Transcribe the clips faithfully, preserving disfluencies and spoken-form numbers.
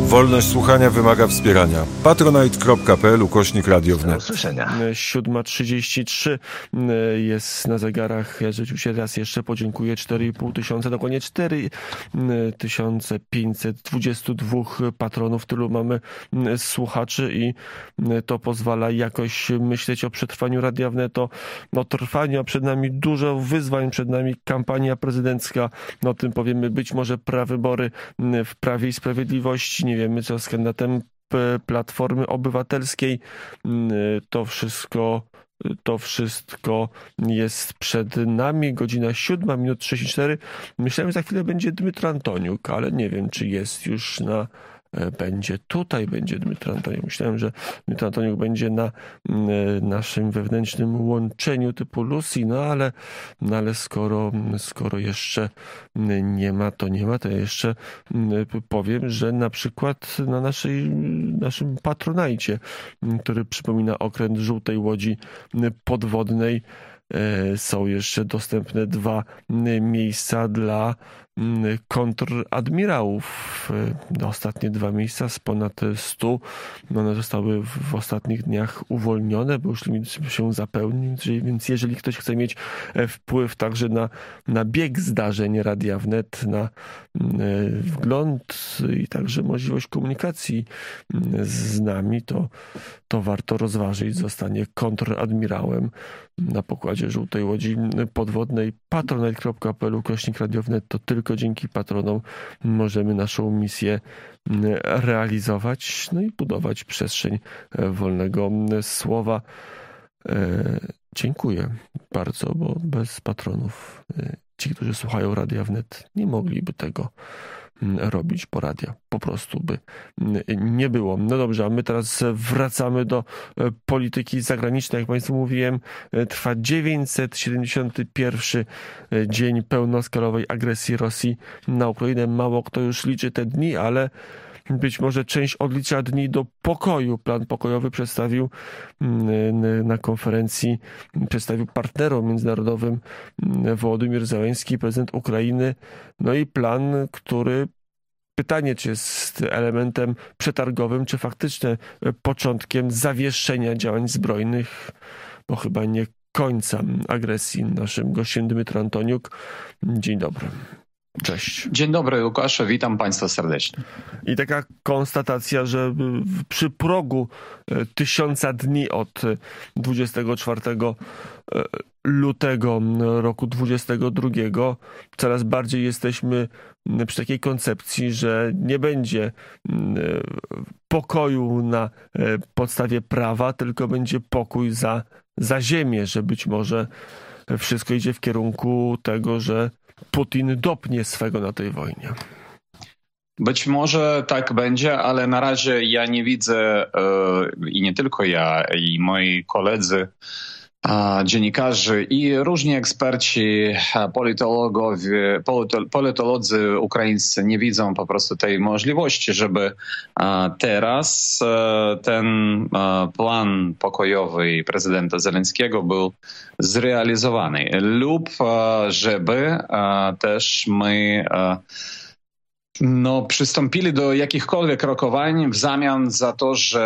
Wolność słuchania wymaga wspierania. patronite.pl ukośnik Radio Do wnet. usłyszenia. siódma trzydzieści trzy jest na zegarach. Ja rzeczywiście raz jeszcze podziękuję. cztery i pół tysiąca, dokładnie cztery tysiące pięćset dwadzieścia dwa patronów. Tylu mamy słuchaczy i to pozwala jakoś myśleć o przetrwaniu Radia Wnet, o, o trwaniu, a przed nami dużo wyzwań, przed nami kampania prezydencka. No, o tym powiemy, być może prawybory w Prawie i Sprawiedliwości. Nie wiemy, co z kandydatem Platformy Obywatelskiej. To wszystko, to wszystko jest przed nami. Godzina siódma, minut trzydzieści cztery. Myślałem, że za chwilę będzie Dmytro Antoniuk, ale nie wiem, czy jest już na... Będzie tutaj, będzie Dmytro Antoniuk. Myślałem, że Dmytro Antoniuk będzie na naszym wewnętrznym łączeniu typu Lucy, no ale, no ale skoro, skoro jeszcze nie ma, to nie ma, to ja jeszcze powiem, że na przykład na naszej, naszym Patronajcie, który przypomina okręt żółtej łodzi podwodnej, są jeszcze dostępne dwa miejsca dla kontradmirałów. Ostatnie dwa miejsca z ponad stu. One zostały w ostatnich dniach uwolnione, bo już limit się zapełnił. Więc jeżeli ktoś chce mieć wpływ także na, na bieg zdarzeń Radia Wnet, na wgląd i także możliwość komunikacji z nami, to, to warto rozważyć zostanie kontradmirałem na pokładzie żółtej łodzi podwodnej. patronite.pl ukośnik Radio Wnet. To tylko dzięki patronom możemy naszą misję realizować, no i budować przestrzeń wolnego słowa. Dziękuję bardzo, bo bez patronów ci, którzy słuchają Radia Wnet, nie mogliby tego robić, bo radia po prostu by nie było. No dobrze, a my teraz wracamy do polityki zagranicznej. Jak Państwu mówiłem, trwa dziewięćset siedemdziesiąty pierwszy dzień pełnoskalowej agresji Rosji na Ukrainę. Mało kto już liczy te dni, ale być może część odlicza dni do pokoju. Plan pokojowy przedstawił na konferencji, przedstawił partnerom międzynarodowym Wołodymyr Zełenski, prezydent Ukrainy. No i plan, który, pytanie, czy jest elementem przetargowym, czy faktycznie początkiem zawieszenia działań zbrojnych, bo chyba nie końca agresji. Naszym gościem Dmytro Antoniuk. Dzień dobry. Cześć. Dzień dobry, Łukasz, witam Państwa serdecznie. I taka konstatacja, że przy progu tysiąca dni od dwudziestego czwartego lutego roku dwudziestego drugiego coraz bardziej jesteśmy przy takiej koncepcji, że nie będzie pokoju na podstawie prawa, tylko będzie pokój za, za ziemię, że być może wszystko idzie w kierunku tego, że Putin dopnie swego na tej wojnie. Być może tak będzie, ale na razie ja nie widzę i nie tylko ja, i moi koledzy, dziennikarze i różni eksperci, politologowie, politolodzy ukraińscy nie widzą po prostu tej możliwości, żeby teraz ten plan pokojowy prezydenta Zelenskiego był zrealizowany lub żeby też my no, przystąpili do jakichkolwiek rokowań w zamian za to, że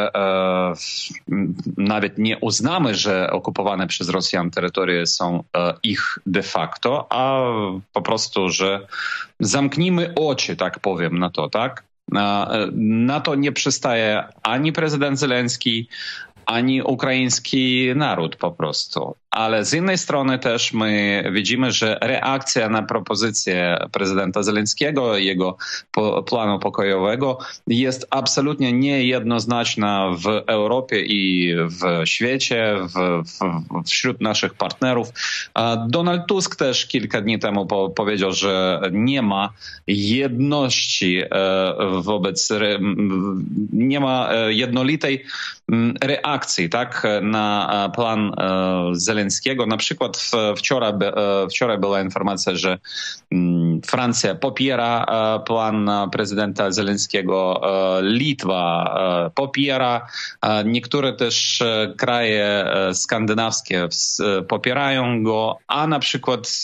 e, nawet nie uznamy, że okupowane przez Rosjan terytoria są e, ich de facto, a po prostu, że zamknijmy oczy, tak powiem, na to, tak? E, na to nie przystaje ani prezydent Zelenski, ani ukraiński naród po prostu. Ale z innej strony też my widzimy, że reakcja na propozycję prezydenta Zelenskiego, jego planu pokojowego jest absolutnie niejednoznaczna w Europie i w świecie, w, w, wśród naszych partnerów. Donald Tusk też kilka dni temu po, powiedział, że nie ma jedności wobec, nie ma jednolitej reakcji, tak, na plan Zelenskiego. Na przykład wczoraj, wczoraj była informacja, że Francja popiera plan prezydenta Zelenskiego, Litwa popiera, niektóre też kraje skandynawskie popierają go, a na przykład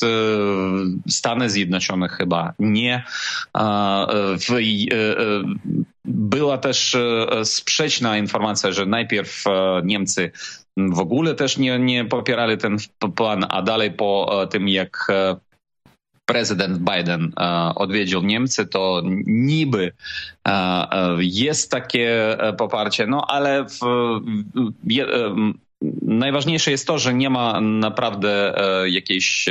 Stany Zjednoczone chyba nie. W była też sprzeczna informacja, że najpierw Niemcy w ogóle też nie, nie popierali ten plan, a dalej po tym, jak prezydent Biden odwiedził Niemcy, to niby jest takie poparcie, no ale w, je, najważniejsze jest to, że nie ma naprawdę jakiejś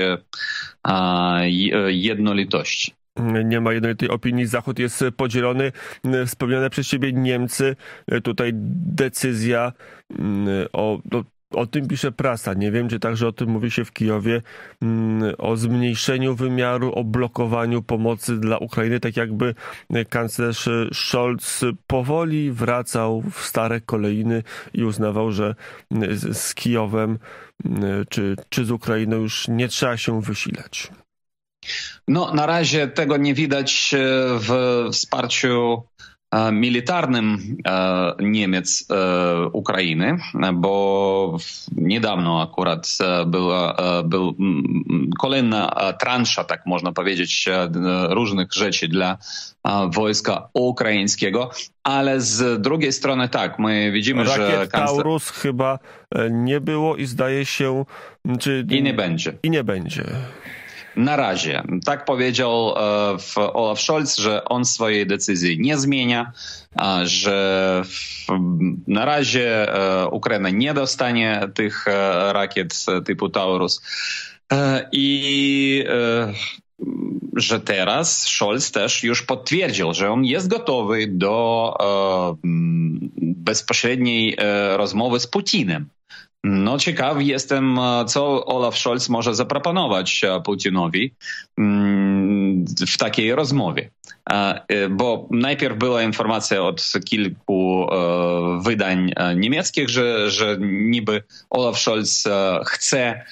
jednolitości. Nie ma jednolitej opinii. Zachód jest podzielony. Wspomniane przez ciebie Niemcy. Tutaj decyzja o... o O tym pisze prasa. Nie wiem, czy także o tym mówi się w Kijowie, o zmniejszeniu wymiaru, o blokowaniu pomocy dla Ukrainy, tak jakby kanclerz Scholz powoli wracał w stare kolejny i uznawał, że z Kijowem czy, czy z Ukrainą już nie trzeba się wysilać. No, na razie tego nie widać w wsparciu militarnym Niemiec Ukrainy, bo niedawno akurat była, był kolejna transza, tak można powiedzieć, różnych rzeczy dla wojska ukraińskiego, ale z drugiej strony tak, my widzimy, Rakiet że... Rakiet Taurus chyba nie było i zdaje się... Czy... I nie będzie. I nie będzie. Na razie. Tak powiedział Olaf Scholz, że on swojej decyzji nie zmienia, że na razie Ukraina nie dostanie tych rakiet typu Taurus i że teraz Scholz też już potwierdził, że on jest gotowy do bezpośredniej rozmowy z Putinem. No ciekaw jestem, co Olaf Scholz może zaproponować Putinowi w takiej rozmowie. Bo najpierw była informacja od kilku wydań niemieckich, że, że niby Olaf Scholz chce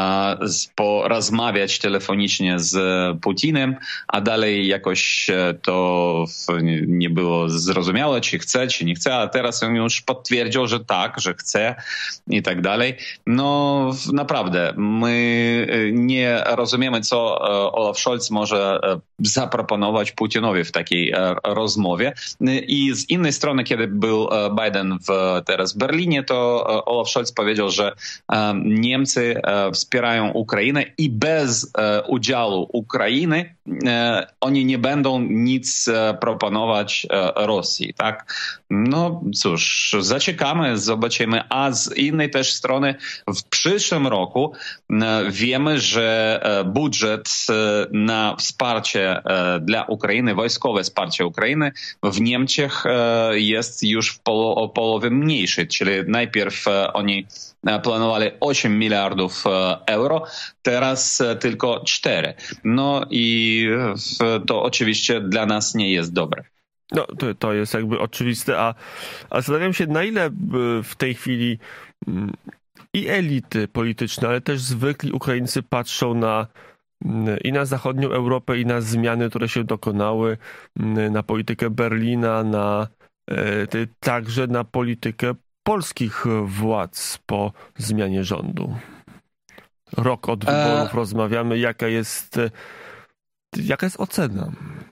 porozmawiać telefonicznie z Putinem, a dalej jakoś to nie było zrozumiałe, czy chce, czy nie chce, a teraz on już potwierdził, że tak, że chce i tak dalej. No naprawdę, my nie rozumiemy, co Olaf Scholz może zaproponować Putinowi w takiej rozmowie. I z innej strony, kiedy był Biden w, teraz w Berlinie, to Olaf Scholz powiedział, że Niemcy wspierają Ukrainę i bez udziału Ukrainy oni nie będą nic proponować Rosji, tak? No cóż, zaczekamy, zobaczymy. A z innej też strony w przyszłym roku wiemy, że budżet na wsparcie dla Ukrainy, wojskowe wsparcie Ukrainy w Niemczech jest już w polo, o połowę mniejszy, czyli najpierw oni planowali osiem miliardów euro, teraz tylko cztery. No i to oczywiście dla nas nie jest dobre. No, to, to jest jakby oczywiste, a, a zastanawiam się, na ile w tej chwili i elity polityczne, ale też zwykli Ukraińcy patrzą na i na zachodnią Europę, i na zmiany, które się dokonały, na politykę Berlina, na także na politykę polskich władz po zmianie rządu. Rok od wyborów e... rozmawiamy, jaka jest jaka jest ocena?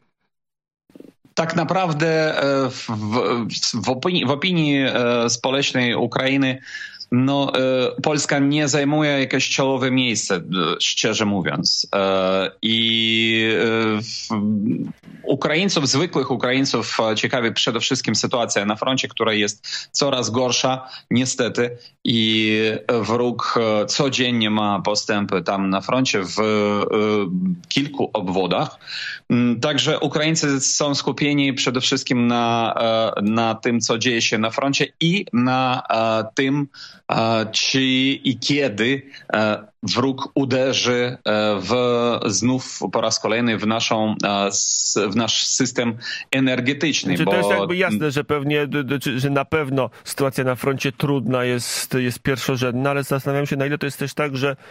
Tak naprawdę w, w, w, opinii, w opinii społecznej Ukrainy no, Polska nie zajmuje jakieś czołowe miejsce, szczerze mówiąc. I Ukraińców, zwykłych Ukraińców ciekawi przede wszystkim sytuacja na froncie, która jest coraz gorsza, niestety. I wróg codziennie ma postępy tam na froncie w kilku obwodach. Także Ukraińcy są skupieni przede wszystkim na, na tym, co dzieje się na froncie i na tym, czy i kiedy wróg uderzy w, znów po raz kolejny w, naszą, w nasz system energetyczny. Czy bo... to jest jakby jasne, że pewnie, że na pewno sytuacja na froncie trudna jest, jest pierwszorzędna, ale zastanawiam się, na ile to jest też tak, że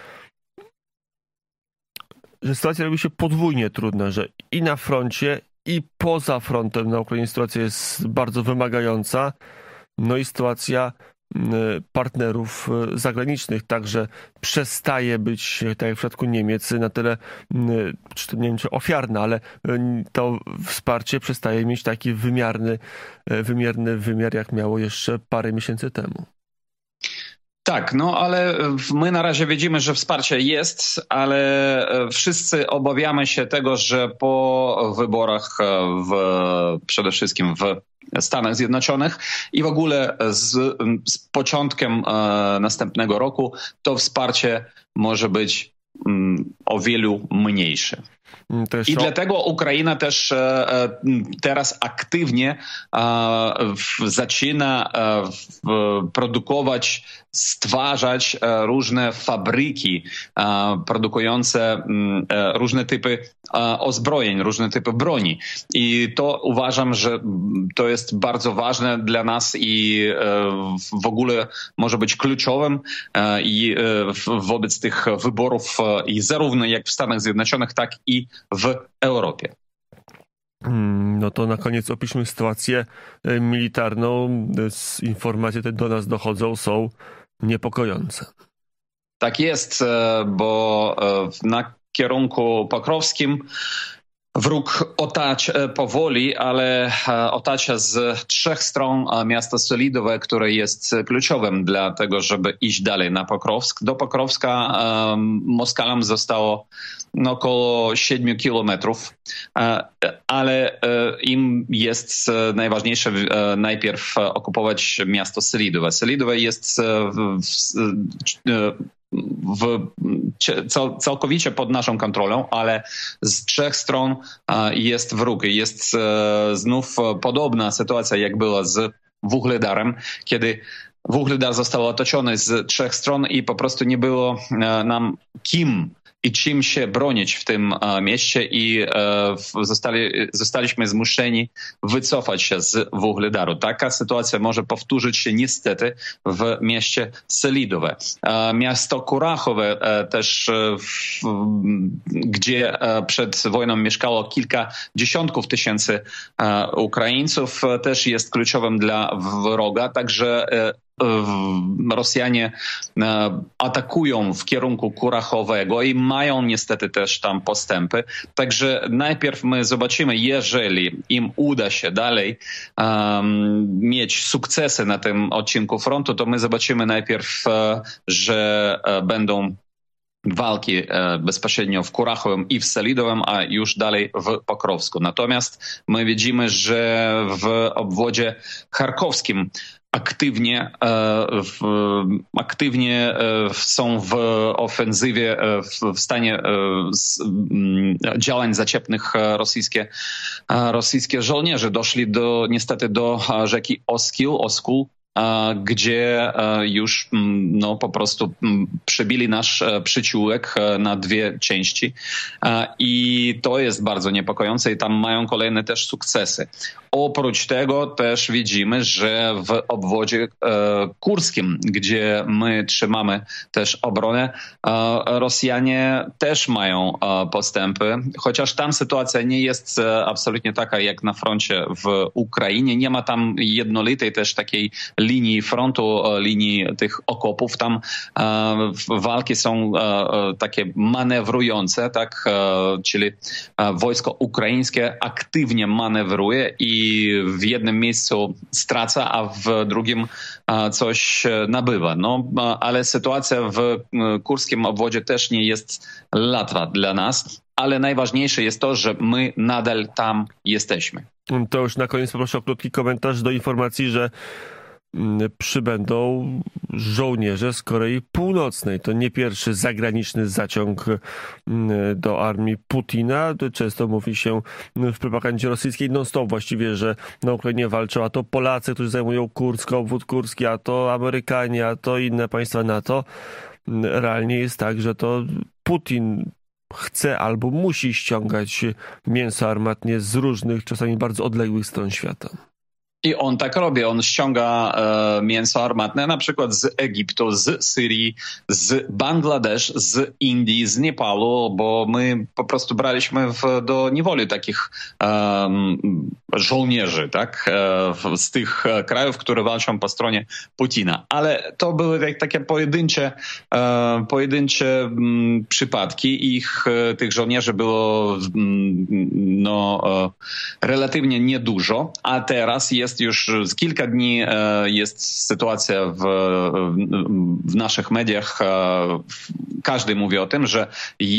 że sytuacja robi się podwójnie trudna, że i na froncie, i poza frontem na Ukrainie sytuacja jest bardzo wymagająca. No i sytuacja partnerów zagranicznych, także przestaje być, tak jak w przypadku Niemiec, na tyle, czy nie wiem, czy ofiarne, ale to wsparcie przestaje mieć taki wymiarny, wymierny wymiar, jak miało jeszcze parę miesięcy temu. Tak, no ale my na razie widzimy, że wsparcie jest, ale wszyscy obawiamy się tego, że po wyborach w, przede wszystkim w Stanach Zjednoczonych i w ogóle z, z początkiem e, następnego roku to wsparcie może być mm, o wielu mniejsze. I dlatego Ukraina też e, teraz aktywnie e, w, zaczyna e, w, produkować, stwarzać e, różne fabryki e, produkujące e, różne typy e, ozbrojeń, różne typy broni. I to uważam, że to jest bardzo ważne dla nas i e, w ogóle może być kluczowym e, i e, wobec tych wyborów e, i zarówno jak w Stanach Zjednoczonych, tak i w Europie. No to na koniec opiszmy sytuację militarną. Informacje te do nas dochodzą, są niepokojące. Tak jest, bo na kierunku pokrowskim wróg otacza powoli, ale otacza z trzech stron miasto Selidowe, które jest kluczowym dla tego, żeby iść dalej na Pokrowsk. Do Pokrowska um, Moskalom zostało no, około siedmiu kilometrów, ale im jest najważniejsze najpierw okupować miasto Selidowe. Selidowe jest w, w, w, całkowicie pod naszą kontrolą, ale z trzech stron jest wróg. Jest znów podobna sytuacja, jak była z Wuhledarem, kiedy Wuhledar został otoczony z trzech stron i po prostu nie było nam kim i czym się bronić w tym e, mieście i e, zostali, zostaliśmy zmuszeni wycofać się z Wuhledaru. Taka sytuacja może powtórzyć się niestety w mieście Selidowe. E, miasto Kurachowe e, też, e, w, gdzie e, przed wojną mieszkało kilka dziesiątków tysięcy e, Ukraińców, e, też jest kluczowym dla wroga, także e, Rosjanie atakują w kierunku Kurachowego i mają niestety też tam postępy. Także najpierw my zobaczymy, jeżeli im uda się dalej um, mieć sukcesy na tym odcinku frontu, to my zobaczymy najpierw, że będą walki bezpośrednio w Kurachowym i w Selidowym, a już dalej w Pokrowsku. Natomiast my widzimy, że w obwodzie charkowskim aktywnie, w, aktywnie są w ofensywie, w, w stanie działań zaciepnych rosyjskie, rosyjskie żołnierze. Doszli do, niestety do rzeki Oskil, Oskul, gdzie już no, po prostu przebili nasz przyciółek na dwie części i to jest bardzo niepokojące i tam mają kolejne też sukcesy. Oprócz tego też widzimy, że w obwodzie kurskim, gdzie my trzymamy też obronę, Rosjanie też mają postępy, chociaż tam sytuacja nie jest absolutnie taka jak na froncie w Ukrainie. Nie ma tam jednolitej też takiej linii frontu, linii tych okopów. Tam walki są takie manewrujące, tak, czyli wojsko ukraińskie aktywnie manewruje i w jednym miejscu straca, a w drugim coś nabywa. No, ale sytuacja w kurskim obwodzie też nie jest łatwa dla nas, ale najważniejsze jest to, że my nadal tam jesteśmy. To już na koniec poproszę o krótki komentarz do informacji, że przybędą żołnierze z Korei Północnej. To nie pierwszy zagraniczny zaciąg do armii Putina. Często mówi się w propagandzie rosyjskiej non-stop właściwie, że na Ukrainie walczą a to Polacy, którzy zajmują Kursk, obwód kurski, a to Amerykanie, a to inne państwa NATO. Realnie jest tak, że to Putin chce albo musi ściągać mięso armatnie z różnych, czasami bardzo odległych stron świata. I on tak robi, on ściąga e, mięso armatne na przykład z Egiptu, z Syrii, z Bangladesz, z Indii, z Nepalu, bo my po prostu braliśmy w, do niewoli takich e, żołnierzy, tak, e, z tych krajów, które walczą po stronie Putina. Ale to były tak, takie pojedyncze, e, pojedyncze m, przypadki. Ich, e, tych żołnierzy było m, no, e, relatywnie niedużo, a teraz jest już z kilka dni e, jest sytuacja w, w naszych mediach. E, każdy mówi o tym, że e,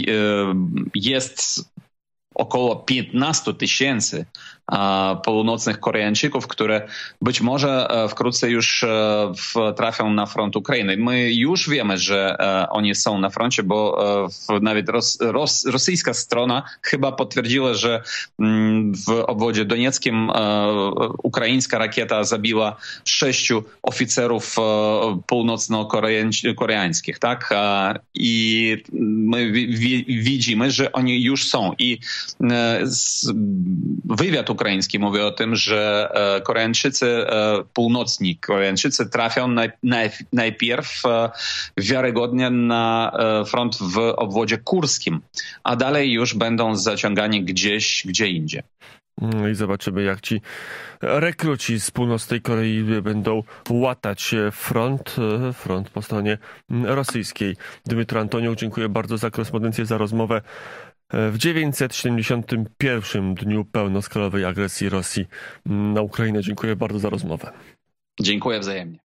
jest około piętnaście tysięcy północnych Koreańczyków, które być może wkrótce już trafią na front Ukrainy. My już wiemy, że oni są na froncie, bo nawet ros, ros, rosyjska strona chyba potwierdziła, że w obwodzie donieckim ukraińska rakieta zabiła sześciu oficerów północno-koreańskich, tak? I my widzimy, że oni już są. I wywiad ukraiński mówi o tym, że Koreańczycy, północni Koreańczycy trafią najpierw wiarygodnie na front w obwodzie kurskim, a dalej już będą zaciągani gdzieś, gdzie indziej. I zobaczymy, jak ci rekruci z północnej Korei będą łatać front, front po stronie rosyjskiej. Dmytro Antoniuk, dziękuję bardzo za korespondencję, za rozmowę w dziewięćset siedemdziesiątym pierwszym dniu pełnoskalowej agresji Rosji na Ukrainę. Dziękuję bardzo za rozmowę. Dziękuję wzajemnie.